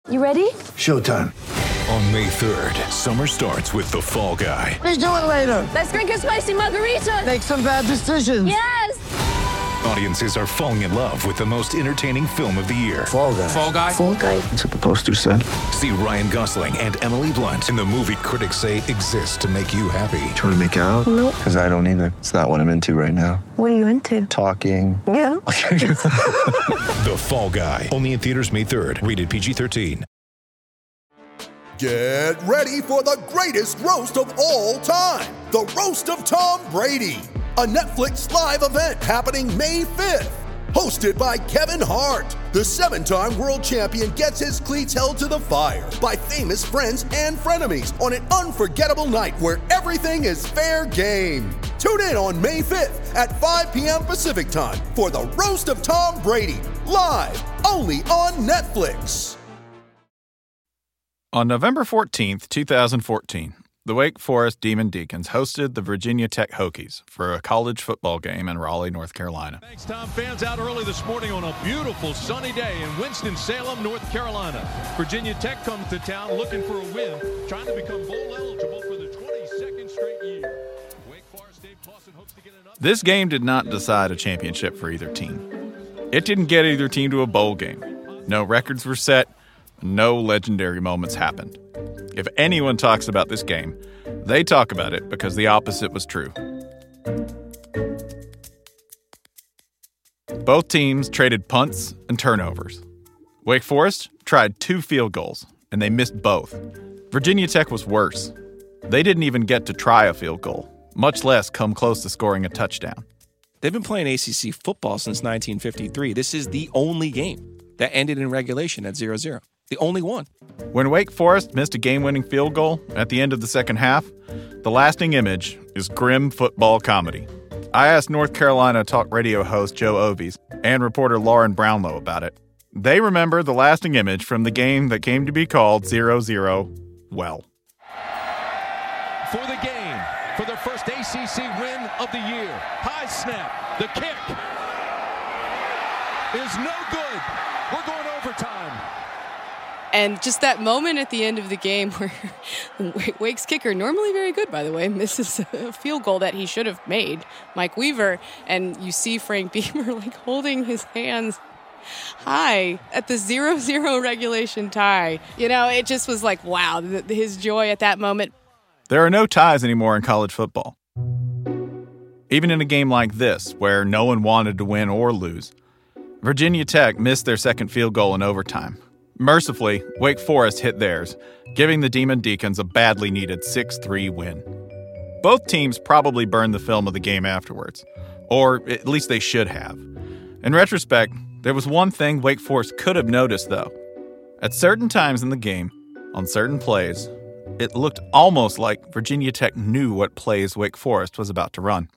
You ready? Showtime. On May 3rd, summer starts with The Fall Guy. Let's do it later. Let's drink a spicy margarita. Make some bad decisions. Yes. Audiences are falling in love with the most entertaining film of the year. Fall Guy. Fall Guy? Fall Guy. That's what the poster said. See Ryan Gosling and Emily Blunt in the movie critics say exists to make you happy. Trying to make it out? Nope. Because I don't either. It's not what I'm into right now. What are you into? Talking. Yeah. The Fall Guy. Only in theaters May 3rd. Rated PG-13. Get ready for the greatest roast of all time, the Roast of Tom Brady, a Netflix live event happening May 5th. Hosted by Kevin Hart, the 7-time world champion gets his cleats held to the fire by famous friends and frenemies on an unforgettable night where everything is fair game. Tune in on May 5th at 5 p.m. Pacific time for the Roast of Tom Brady, live only on Netflix. On November 14th, 2014, the Wake Forest Demon Deacons hosted the Virginia Tech Hokies for a college football game in Raleigh, North Carolina. Thanks, Tom. Fans out early this morning on a beautiful sunny day in Winston-Salem, North Carolina. Virginia Tech comes to town looking for a win, trying to become bowl eligible for the 22nd straight year. Wake Forest Dave Clawson hopes to get an up. This game did not decide a championship for either team. It didn't get either team to a bowl game. No records were set. No legendary moments happened. If anyone talks about this game, they talk about it because the opposite was true. Both teams traded punts and turnovers. Wake Forest tried 2 field goals, and they missed both. Virginia Tech was worse. They didn't even get to try a field goal, much less come close to scoring a touchdown. They've been playing ACC football since 1953. This is the only game that ended in regulation at 0-0. The only one. When Wake Forest missed a game-winning field goal at the end of the second half, the lasting image is grim football comedy. I asked North Carolina talk radio host Joe Ovies and reporter Lauren Brownlow about it. They remember the lasting image from the game that came to be called 0-0 well. For the game, for their first ACC win of the year. High snap. The kick is no good. We're going overtime. And just that moment at the end of the game where Wake's kicker, normally very good, by the way, misses a field goal that he should have made, Mike Weaver, and you see Frank Beamer holding his hands high at the 0-0 regulation tie. You know, it just was wow, his joy at that moment. There are no ties anymore in college football. Even in a game like this, where no one wanted to win or lose, Virginia Tech missed their second field goal in overtime. Mercifully, Wake Forest hit theirs, giving the Demon Deacons a badly needed 6-3 win. Both teams probably burned the film of the game afterwards, or at least they should have. In retrospect, there was one thing Wake Forest could have noticed, though. At certain times in the game, on certain plays, it looked almost like Virginia Tech knew what plays Wake Forest was about to run.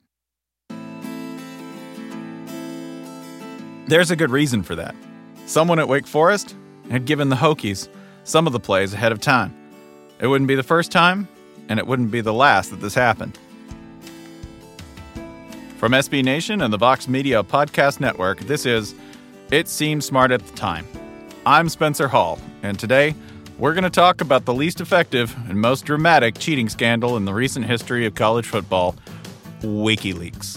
There's a good reason for that. Someone at Wake Forest had given the Hokies some of the plays ahead of time. It wouldn't be the first time, and it wouldn't be the last that this happened. From SB Nation and the Vox Media Podcast Network, this is It Seemed Smart at the Time. I'm Spencer Hall, and today we're going to talk about the least effective and most dramatic cheating scandal in the recent history of college football, WikiLeaks.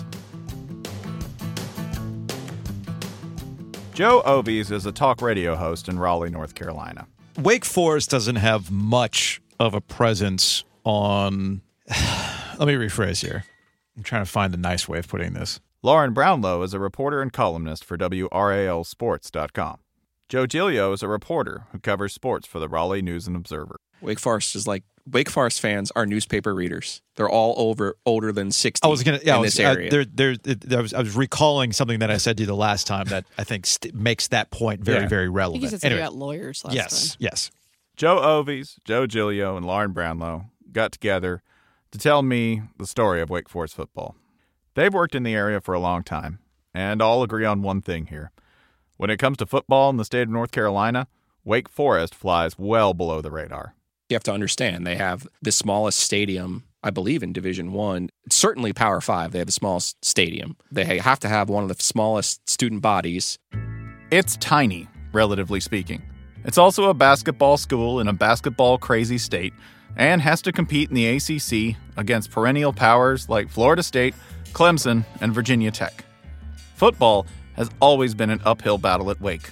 Joe Ovies is a talk radio host in Raleigh, North Carolina. Wake Forest doesn't have much of a presence on... Let me rephrase here. I'm trying to find the nice way of putting this. Lauren Brownlow is a reporter and columnist for WRALSports.com. Joe Giglio is a reporter who covers sports for the Raleigh News and Observer. Wake Forest is Wake Forest fans are newspaper readers. They're all older than 60 in this area. I was recalling something that I said to you the last time that I think makes that point very relevant. I think you said something about lawyers last time. Yes. Joe Ovies, Joe Giglio, and Lauren Brownlow got together to tell me the story of Wake Forest football. They've worked in the area for a long time, and all agree on one thing here. When it comes to football in the state of North Carolina, Wake Forest flies well below the radar. You have to understand, they have the smallest stadium, I believe, in Division I. Certainly Power 5, they have the smallest stadium. They have to have one of the smallest student bodies. It's tiny, relatively speaking. It's also a basketball school in a basketball-crazy state and has to compete in the ACC against perennial powers like Florida State, Clemson, and Virginia Tech. Football has always been an uphill battle at Wake.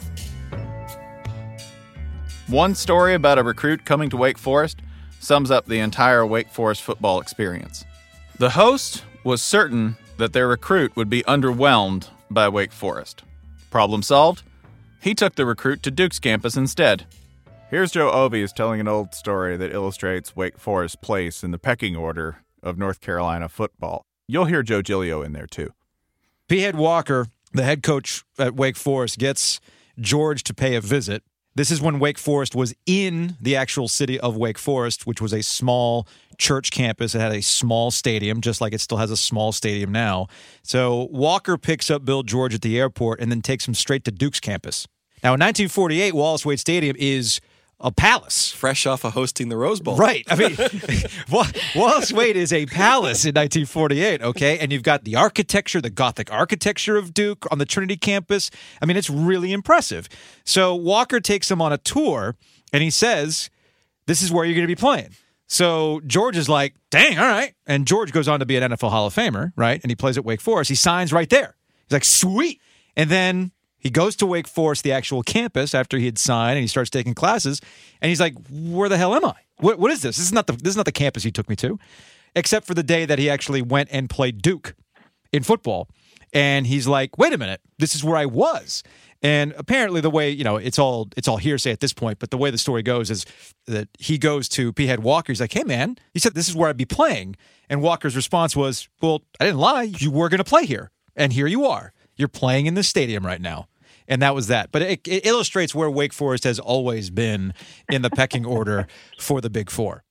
One story about a recruit coming to Wake Forest sums up the entire Wake Forest football experience. The host was certain that their recruit would be underwhelmed by Wake Forest. Problem solved? He took the recruit to Duke's campus instead. Here's Joe Ovies telling an old story that illustrates Wake Forest's place in the pecking order of North Carolina football. You'll hear Joe Giglio in there, too. P-Head Walker, the head coach at Wake Forest, gets George to pay a visit. This is when Wake Forest was in the actual city of Wake Forest, which was a small church campus. It had a small stadium, just like it still has a small stadium now. So Walker picks up Bill George at the airport and then takes him straight to Duke's campus. Now, in 1948, Wallace Wade Stadium is a palace. Fresh off of hosting the Rose Bowl. Right. I mean, Wallace Wade is a palace in 1948, okay? And you've got the architecture, the Gothic architecture of Duke on the Trinity campus. I mean, it's really impressive. So Walker takes him on a tour, and he says, this is where you're going to be playing. So George is like, dang, all right. And George goes on to be an NFL Hall of Famer, right? And he plays at Wake Forest. He signs right there. He's like, sweet. And then he goes to Wake Forest, the actual campus, after he had signed, and he starts taking classes. And he's like, "Where the hell am I? What is this? This is not the campus he took me to," except for the day that he actually went and played Duke in football. And he's like, "Wait a minute, this is where I was." And apparently, the way it's all hearsay at this point, but the way the story goes is that he goes to P-Head Walker. He's like, "Hey, man," he said, "this is where I'd be playing." And Walker's response was, "Well, I didn't lie. You were going to play here, and here you are. You're playing in this stadium right now." And that was that. But it illustrates where Wake Forest has always been in the pecking order for the Big Four.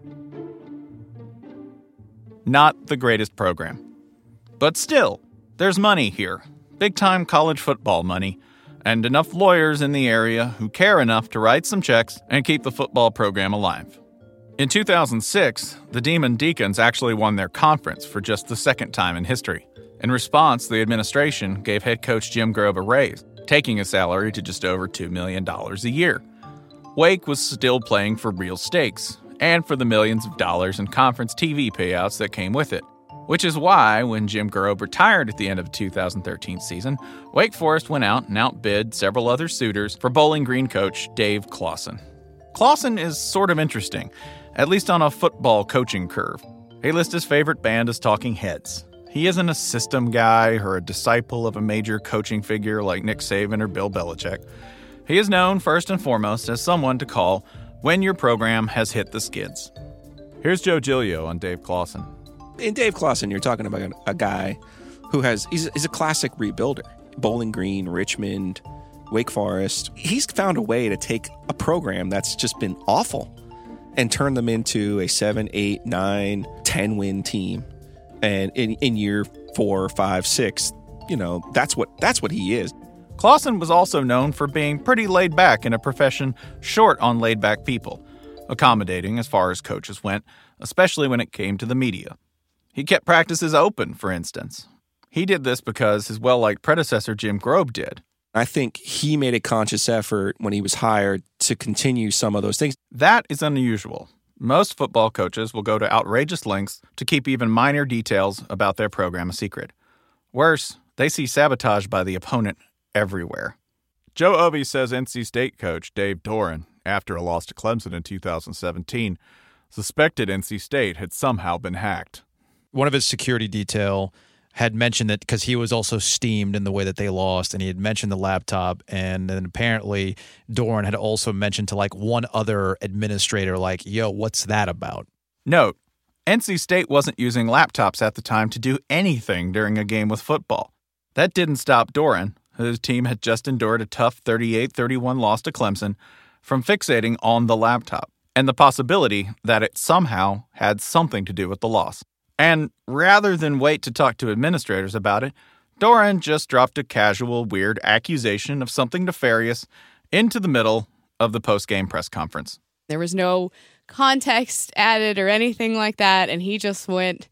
Not the greatest program. But still, there's money here. Big-time college football money. And enough lawyers in the area who care enough to write some checks and keep the football program alive. In 2006, the Demon Deacons actually won their conference for just the second time in history. In response, the administration gave head coach Jim Grobe a raise, taking his salary to just over $2 million a year. Wake was still playing for real stakes, and for the millions of dollars in conference TV payouts that came with it. Which is why, when Jim Grobe retired at the end of the 2013 season, Wake Forest went out and outbid several other suitors for Bowling Green coach Dave Clawson. Clawson is sort of interesting, at least on a football coaching curve. He lists his favorite band as Talking Heads. He isn't a system guy or a disciple of a major coaching figure like Nick Saban or Bill Belichick. He is known first and foremost as someone to call when your program has hit the skids. Here's Joe Giglio on Dave Clawson. In Dave Clawson, you're talking about a guy who he's a classic rebuilder. Bowling Green, Richmond, Wake Forest. He's found a way to take a program that's just been awful and turn them into a 7, 8, 9, 10-win team. And in year 4, 5, 6, that's what he is. Clawson was also known for being pretty laid back in a profession short on laid back people, accommodating as far as coaches went, especially when it came to the media. He kept practices open, for instance. He did this because his well-liked predecessor Jim Grobe did. I think he made a conscious effort when he was hired to continue some of those things. That is unusual. Most football coaches will go to outrageous lengths to keep even minor details about their program a secret. Worse, they see sabotage by the opponent everywhere. Joe Ovies says NC State coach Dave Doeren, after a loss to Clemson in 2017, suspected NC State had somehow been hacked. One of his security detail had mentioned that because he was also steamed in the way that they lost, and he had mentioned the laptop, and then apparently Doeren had also mentioned to one other administrator, yo, what's that about? Note, NC State wasn't using laptops at the time to do anything during a game with football. That didn't stop Doeren, whose team had just endured a tough 38-31 loss to Clemson, from fixating on the laptop and the possibility that it somehow had something to do with the loss. And rather than wait to talk to administrators about it, Doeren just dropped a casual, weird accusation of something nefarious into the middle of the post-game press conference. There was no context added or anything like that, and he just went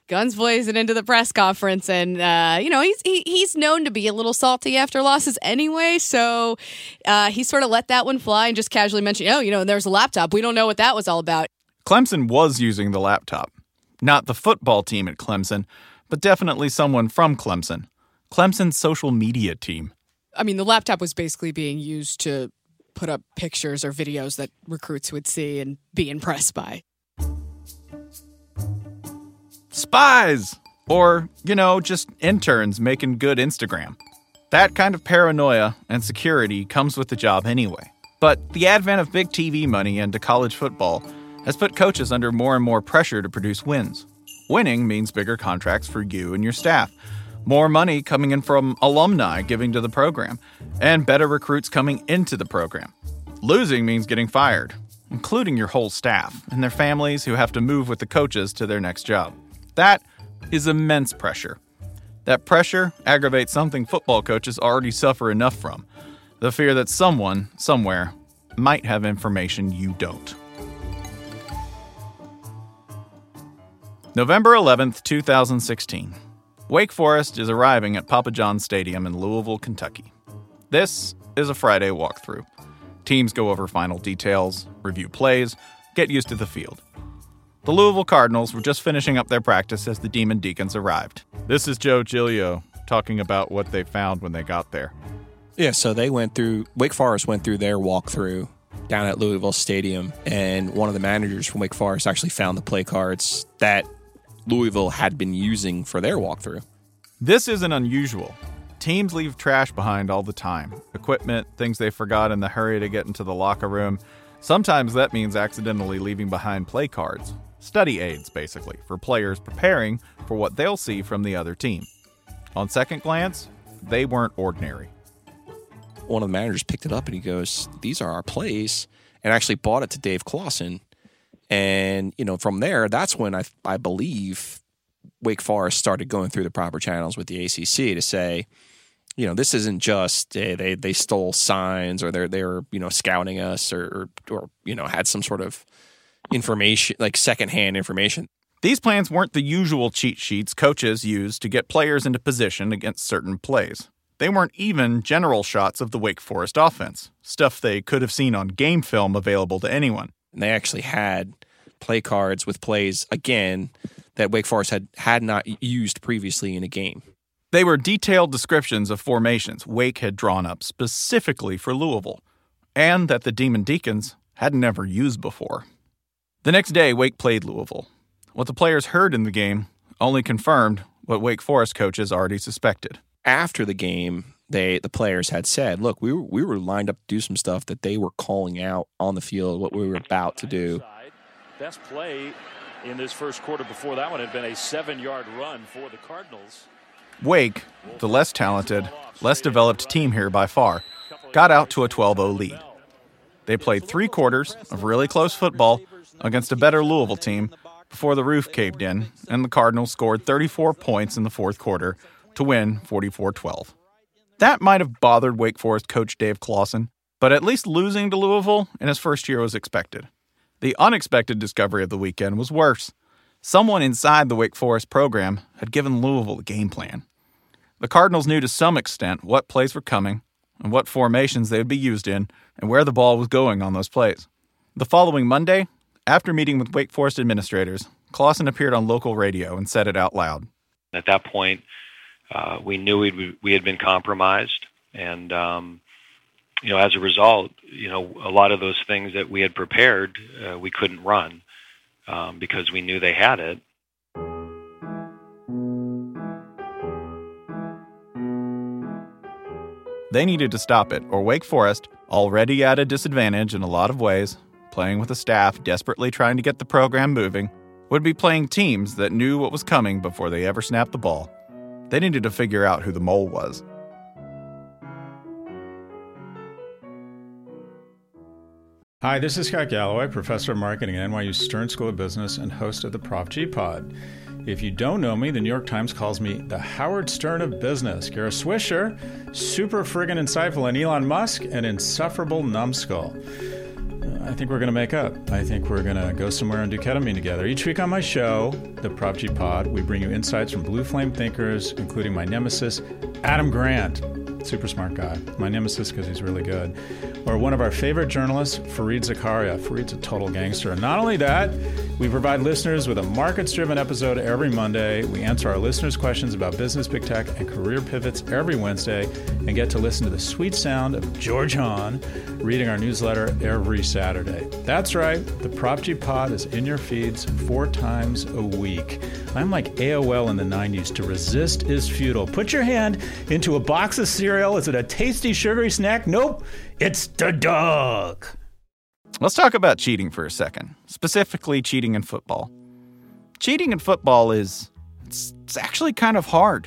guns blazing into the press conference, and he's known to be a little salty after losses anyway, so he sort of let that one fly and just casually mentioned, there's a laptop. We don't know what that was all about. Clemson was using the laptop. Not the football team at Clemson, but definitely someone from Clemson. Clemson's social media team. I mean, the laptop was basically being used to put up pictures or videos that recruits would see and be impressed by. Spies! Or, just interns making good Instagram. That kind of paranoia and security comes with the job anyway. But the advent of big TV money into college football has put coaches under more and more pressure to produce wins. Winning means bigger contracts for you and your staff, more money coming in from alumni giving to the program, and better recruits coming into the program. Losing means getting fired, including your whole staff and their families who have to move with the coaches to their next job. That is immense pressure. That pressure aggravates something football coaches already suffer enough from, the fear that someone, somewhere, might have information you don't. November 11th, 2016. Wake Forest is arriving at Papa John's Stadium in Louisville, Kentucky. This is a Friday walkthrough. Teams go over final details, review plays, get used to the field. The Louisville Cardinals were just finishing up their practice as the Demon Deacons arrived. This is Joe Giglio talking about what they found when they got there. Yeah, so Wake Forest went through their walkthrough down at Louisville Stadium, and one of the managers from Wake Forest actually found the play cards that Louisville had been using for their walkthrough. This isn't unusual. Teams leave trash behind all the time. Equipment, things they forgot in the hurry to get into the locker room. Sometimes that means accidentally leaving behind play cards. Study aids, basically, for players preparing for what they'll see from the other team. On second glance, they weren't ordinary. One of the managers picked it up and he goes, "These are our plays," and actually bought it to Dave Clawson. And, from there, that's when I believe Wake Forest started going through the proper channels with the ACC to say, this isn't just they stole signs or they were scouting us or had some sort of information, like secondhand information. These plans weren't the usual cheat sheets coaches use to get players into position against certain plays. They weren't even general shots of the Wake Forest offense, stuff they could have seen on game film available to anyone. And they actually had play cards with plays, again, that Wake Forest had not used previously in a game. They were detailed descriptions of formations Wake had drawn up specifically for Louisville, and that the Demon Deacons had never used before. The next day, Wake played Louisville. What the players heard in the game only confirmed what Wake Forest coaches already suspected. After the game, the players had said, look, we were lined up to do some stuff that they were calling out on the field, what we were about to do. Best play in this first quarter before that one had been a 7-yard run for the Cardinals. Wake, the less talented, less developed team here by far, got out to a 12-0 lead. They played 3 quarters of really close football against a better Louisville team before the roof caved in, and the Cardinals scored 34 points in the fourth quarter to win 44-12. That might have bothered Wake Forest coach Dave Clawson, but at least losing to Louisville in his first year was expected. The unexpected discovery of the weekend was worse. Someone inside the Wake Forest program had given Louisville a game plan. The Cardinals knew to some extent what plays were coming and what formations they would be used in and where the ball was going on those plays. The following Monday, after meeting with Wake Forest administrators, Clawson appeared on local radio and said it out loud. At that point, we knew we had been compromised, and as a result, a lot of those things that we had prepared, we couldn't run because we knew they had it. They needed to stop it, or Wake Forest, already at a disadvantage in a lot of ways, playing with a staff desperately trying to get the program moving, would be playing teams that knew what was coming before they ever snapped the ball. They needed to figure out who the mole was. Hi, this is Scott Galloway, professor of marketing at NYU Stern School of Business and host of the Prof G Pod. If you don't know me, the New York Times calls me the Howard Stern of business. Kara Swisher, super friggin' insightful, and Elon Musk, an insufferable numbskull. I think we're going to make up. I think we're going to go somewhere and do ketamine together. Each week on my show, the Prop G Pod, we bring you insights from blue flame thinkers, including my nemesis, Adam Grant. Super smart guy. My nemesis because he's really good. Or one of our favorite journalists, Fareed Zakaria. Fareed's a total gangster. And not only that, we provide listeners with a markets-driven episode every Monday. We answer our listeners' questions about business, big tech, and career pivots every Wednesday, and get to listen to the sweet sound of George Hahn reading our newsletter every Saturday. That's right. The Prop G Pod is in your feeds 4 times a week. I'm like AOL in the 90s. To resist is futile. Put your hand into a box of cereal. Is it a tasty, sugary snack? Nope. It's the dog. Let's talk about cheating for a second, specifically cheating in football. Cheating in football it's actually kind of hard.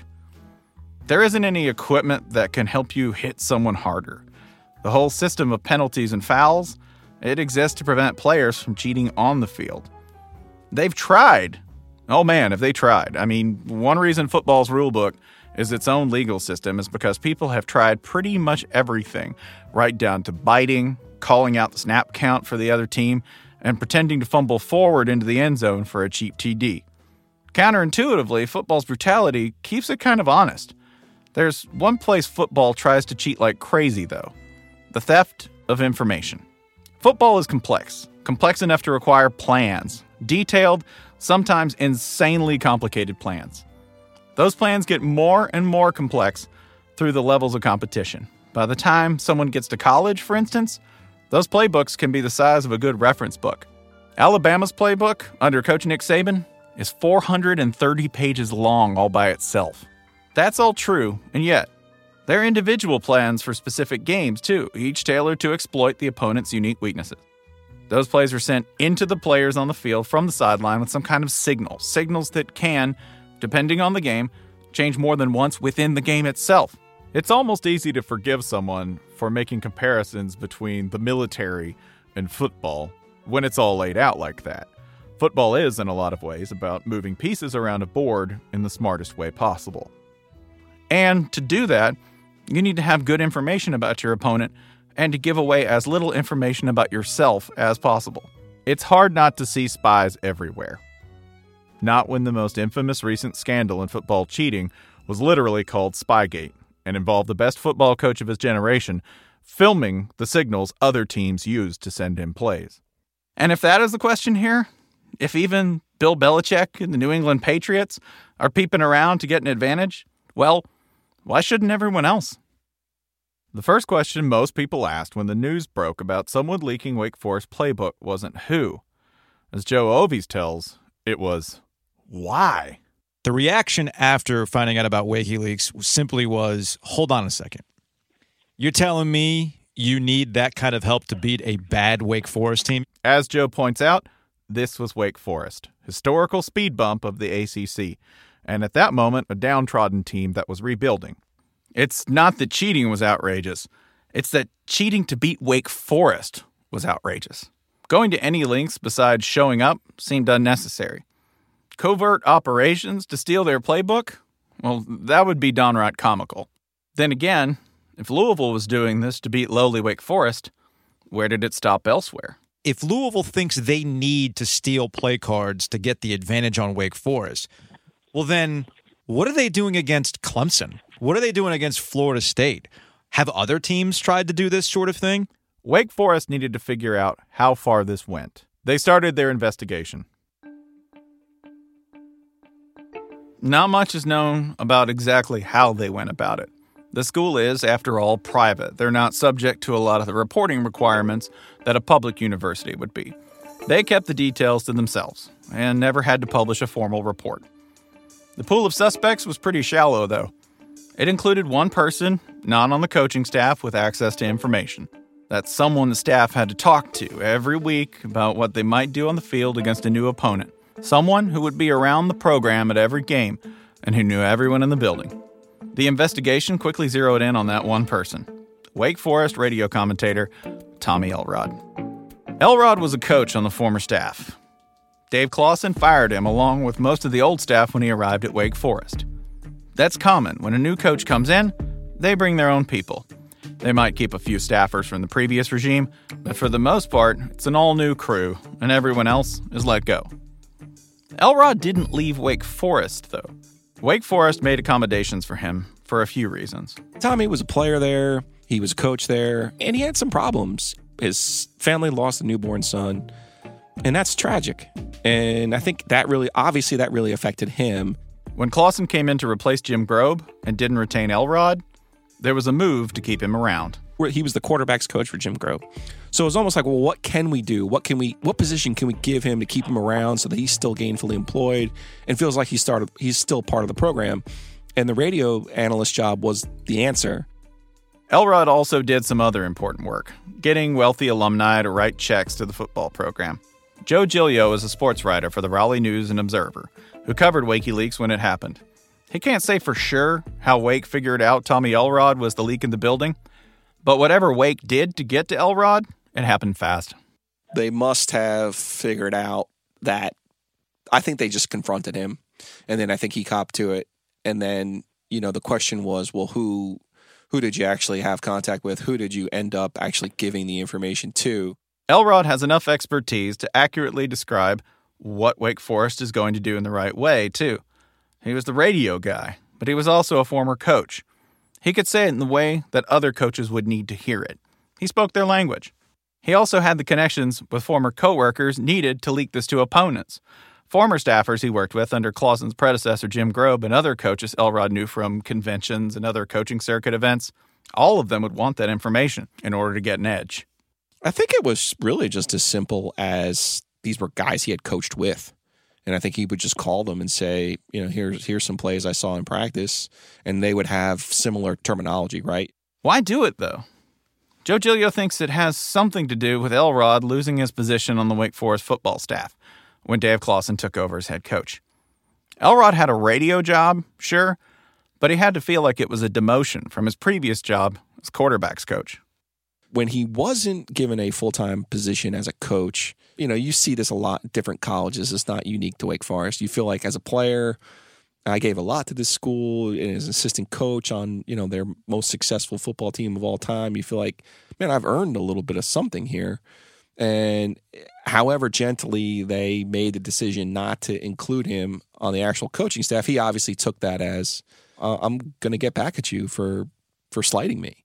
There isn't any equipment that can help you hit someone harder. The whole system of penalties and fouls, it exists to prevent players from cheating on the field. They've tried. Oh man, have they tried. I mean, one reason football's rulebook is its own legal system is because people have tried pretty much everything, right down to biting, calling out the snap count for the other team, and pretending to fumble forward into the end zone for a cheap TD. Counterintuitively, football's brutality keeps it kind of honest. There's one place football tries to cheat like crazy, though: the theft of information. Football is complex enough to require plans, detailed, sometimes insanely complicated plans. Those plans get more and more complex through the levels of competition. By the time someone gets to college, for instance, those playbooks can be the size of a good reference book. Alabama's playbook, under Coach Nick Saban, is 430 pages long all by itself. That's all true, and yet, there are individual plans for specific games, too, each tailored to exploit the opponent's unique weaknesses. Those plays are sent into the players on the field from the sideline with some kind of signals that can, depending on the game, change more than once within the game itself. It's almost easy to forgive someone for making comparisons between the military and football when it's all laid out like that. Football is, in a lot of ways, about moving pieces around a board in the smartest way possible. And to do that, you need to have good information about your opponent and to give away as little information about yourself as possible. It's hard not to see spies everywhere. Not when the most infamous recent scandal in football cheating was literally called Spygate and involved the best football coach of his generation filming the signals other teams used to send him plays. And if that is the question here, if even Bill Belichick and the New England Patriots are peeping around to get an advantage, well, why shouldn't everyone else? The first question most people asked when the news broke about someone leaking Wake Forest playbook wasn't who. As Joe Ovies tells, it was why. The reaction after finding out about WikiLeaks simply was, hold on a second. You're telling me you need that kind of help to beat a bad Wake Forest team? As Joe points out, this was Wake Forest, historical speed bump of the ACC, and at that moment, a downtrodden team that was rebuilding. It's not that cheating was outrageous. It's that cheating to beat Wake Forest was outrageous. Going to any lengths besides showing up seemed unnecessary. Covert operations to steal their playbook? Well, that would be downright comical. Then again, if Louisville was doing this to beat lowly Wake Forest, where did it stop elsewhere? If Louisville thinks they need to steal play cards to get the advantage on Wake Forest, well then, what are they doing against Clemson? What are they doing against Florida State? Have other teams tried to do this sort of thing? Wake Forest needed to figure out how far this went. They started their investigation. Not much is known about exactly how they went about it. The school is, after all, private. They're not subject to a lot of the reporting requirements that a public university would be. They kept the details to themselves and never had to publish a formal report. The pool of suspects was pretty shallow, though. It included one person, not on the coaching staff, with access to information. That's someone the staff had to talk to every week about what they might do on the field against a new opponent. Someone who would be around the program at every game and who knew everyone in the building. The investigation quickly zeroed in on that one person, Wake Forest radio commentator Tommy Elrod. Elrod was a coach on the former staff. Dave Clawson fired him along with most of the old staff when he arrived at Wake Forest. That's common. When a new coach comes in, they bring their own people. They might keep a few staffers from the previous regime, but for the most part, it's an all-new crew, and everyone else is let go. Elrod didn't leave Wake Forest, though. Wake Forest made accommodations for him for a few reasons. Tommy was a player there, he was a coach there, and he had some problems. His family lost a newborn son, and that's tragic. And I think that really affected him. When Clawson came in to replace Jim Grobe and didn't retain Elrod, there was a move to keep him around. He was the quarterback's coach for Jim Grobe. So it was almost like, well, what can we do? What position can we give him to keep him around so that he's still gainfully employed and feels like he's still part of the program? And the radio analyst job was the answer. Elrod also did some other important work, getting wealthy alumni to write checks to the football program. Joe Giglio is a sports writer for the Raleigh News and Observer, who covered WikiLeaks when it happened. He can't say for sure how Wake figured out Tommy Elrod was the leak in the building, but whatever Wake did to get to Elrod, it happened fast. They must have figured out that. I think they just confronted him, and then I think he copped to it. And then, the question was, well, who did you actually have contact with? Who did you end up actually giving the information to? Elrod has enough expertise to accurately describe what Wake Forest is going to do in the right way, too. He was the radio guy, but he was also a former coach. He could say it in the way that other coaches would need to hear it. He spoke their language. He also had the connections with former coworkers needed to leak this to opponents. Former staffers he worked with under Clawson's predecessor Jim Grobe and other coaches Elrod knew from conventions and other coaching circuit events, all of them would want that information in order to get an edge. I think it was really just as simple as these were guys he had coached with. And I think he would just call them and say, here's some plays I saw in practice, and they would have similar terminology, right? Why do it, though? Joe Giglio thinks it has something to do with Elrod losing his position on the Wake Forest football staff when Dave Clawson took over as head coach. Elrod had a radio job, sure, but he had to feel like it was a demotion from his previous job as quarterback's coach. When he wasn't given a full-time position as a coach, you see this a lot in different colleges. It's not unique to Wake Forest. You feel like as a player, I gave a lot to this school and as an assistant coach on, their most successful football team of all time. You feel like, man, I've earned a little bit of something here. And however gently they made the decision not to include him on the actual coaching staff, he obviously took that as, I'm going to get back at you for slighting me.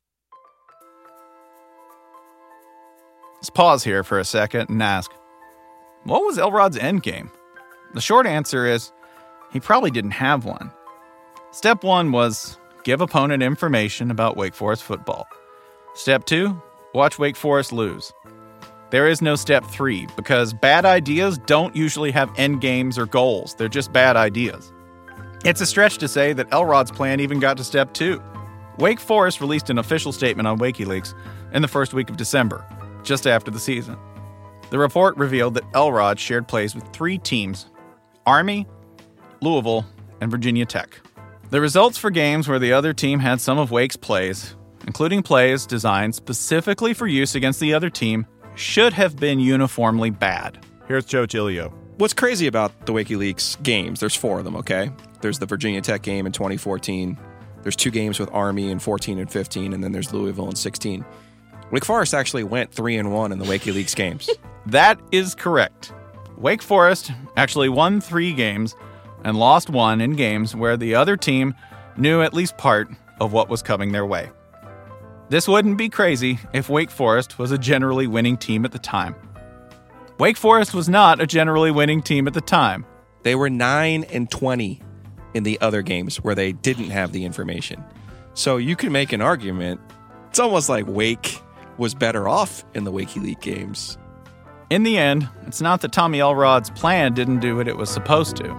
Let's pause here for a second and ask, what was Elrod's end game? The short answer is, he probably didn't have one. Step 1 was give opponent information about Wake Forest football. Step 2, watch Wake Forest lose. There is no step 3 because bad ideas don't usually have end games or goals. They're just bad ideas. It's a stretch to say that Elrod's plan even got to step 2. Wake Forest released an official statement on WikiLeaks in the first week of December, just after the season. The report revealed that Elrod shared plays with 3 teams: Army, Louisville, and Virginia Tech. The results for games where the other team had some of Wake's plays, including plays designed specifically for use against the other team, should have been uniformly bad. Here's Joe Giglio. What's crazy about the WikiLeaks games, there's 4 of them, okay? There's the Virginia Tech game in 2014. There's 2 games with Army in 14 and 15, and then there's Louisville in 16. Wake Forest actually went 3-1 in the WikiLeaks games. That is correct. Wake Forest actually won 3 games and lost 1 in games where the other team knew at least part of what was coming their way. This wouldn't be crazy if Wake Forest was a generally winning team at the time. Wake Forest was not a generally winning team at the time. They were 9-20 in the other games where they didn't have the information. So you can make an argument. It's almost like Wake was better off in the WikiLeaks games. In the end, it's not that Tommy Elrod's plan didn't do what it was supposed to.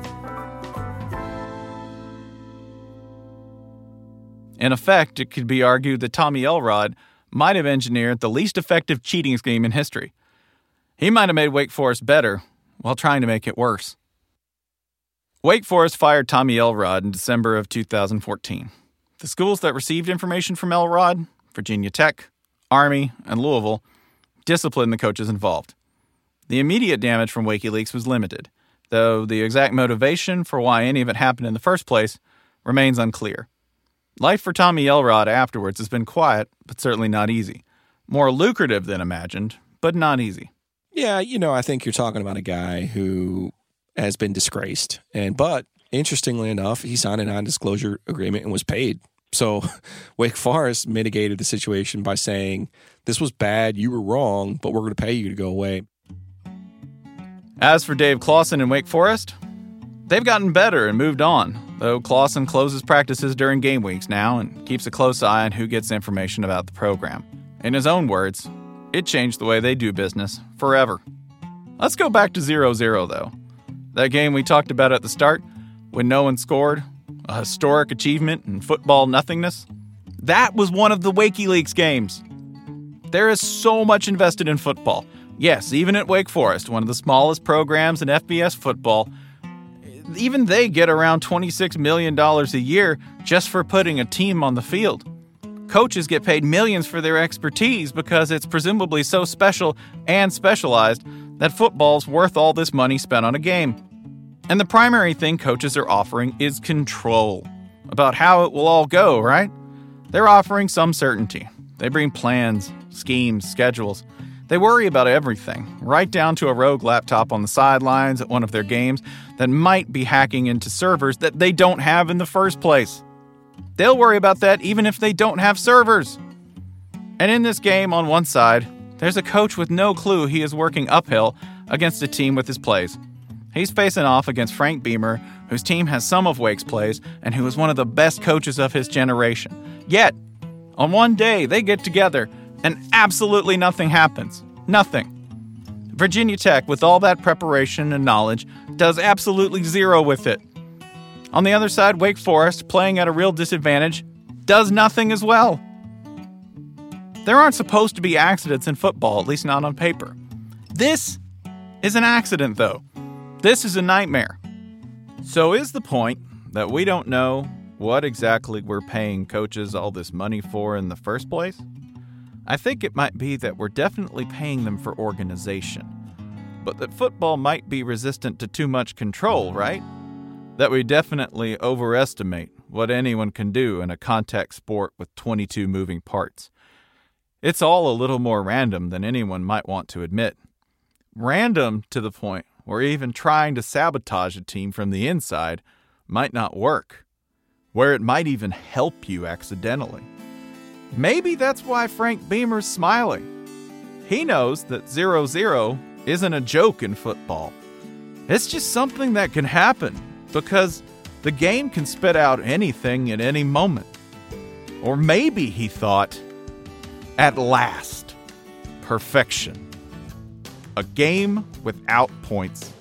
In effect, it could be argued that Tommy Elrod might have engineered the least effective cheating scheme in history. He might have made Wake Forest better while trying to make it worse. Wake Forest fired Tommy Elrod in December of 2014. The schools that received information from Elrod, Virginia Tech, Army, and Louisville, disciplined the coaches involved. The immediate damage from WikiLeaks was limited, though the exact motivation for why any of it happened in the first place remains unclear. Life for Tommy Elrod afterwards has been quiet, but certainly not easy. More lucrative than imagined, but not easy. Yeah, I think you're talking about a guy who has been disgraced. But interestingly enough, he signed a non-disclosure agreement and was paid. So Wake Forest mitigated the situation by saying, this was bad, you were wrong, but we're going to pay you to go away. As for Dave Clawson and Wake Forest, they've gotten better and moved on, though Clawson closes practices during game weeks now and keeps a close eye on who gets information about the program. In his own words, it changed the way they do business forever. Let's go back to 0-0, though. That game we talked about at the start, when no one scored, a historic achievement in football nothingness. That was one of the WikiLeaks games. There is so much invested in football. Yes, even at Wake Forest, one of the smallest programs in FBS football, even they get around $26 million a year just for putting a team on the field. Coaches get paid millions for their expertise because it's presumably so special and specialized that football's worth all this money spent on a game. And the primary thing coaches are offering is control about how it will all go, right? They're offering some certainty. They bring plans, schemes, schedules. They worry about everything, right down to a rogue laptop on the sidelines at one of their games that might be hacking into servers that they don't have in the first place. They'll worry about that even if they don't have servers. And in this game, on one side, there's a coach with no clue he is working uphill against a team with his plays. He's facing off against Frank Beamer, whose team has some of Wake's plays and who is one of the best coaches of his generation. Yet, on one day, they get together and absolutely nothing happens. Nothing. Virginia Tech, with all that preparation and knowledge, does absolutely zero with it. On the other side, Wake Forest, playing at a real disadvantage, does nothing as well. There aren't supposed to be accidents in football, at least not on paper. This is an accident, though. This is a nightmare. So is the point that we don't know what exactly we're paying coaches all this money for in the first place? I think it might be that we're definitely paying them for organization, but that football might be resistant to too much control, right? That we definitely overestimate what anyone can do in a contact sport with 22 moving parts. It's all a little more random than anyone might want to admit. Random to the point where even trying to sabotage a team from the inside might not work, where it might even help you accidentally. Maybe that's why Frank Beamer's smiling. He knows that 0-0 isn't a joke in football. It's just something that can happen because the game can spit out anything at any moment. Or maybe he thought, at last, perfection. A game without points.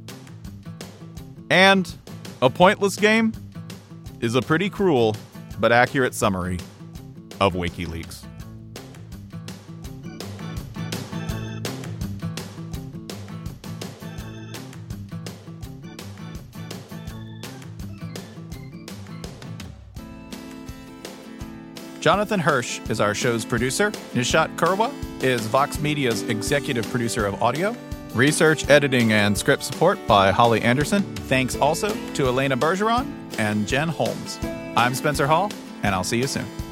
And a pointless game is a pretty cruel but accurate summary of WikiLeaks. Jonathan Hirsch is our show's producer. Nishat Kurwa is Vox Media's executive producer of audio. Research, editing, and script support by Holly Anderson. Thanks also to Elena Bergeron and Jen Holmes. I'm Spencer Hall, and I'll see you soon.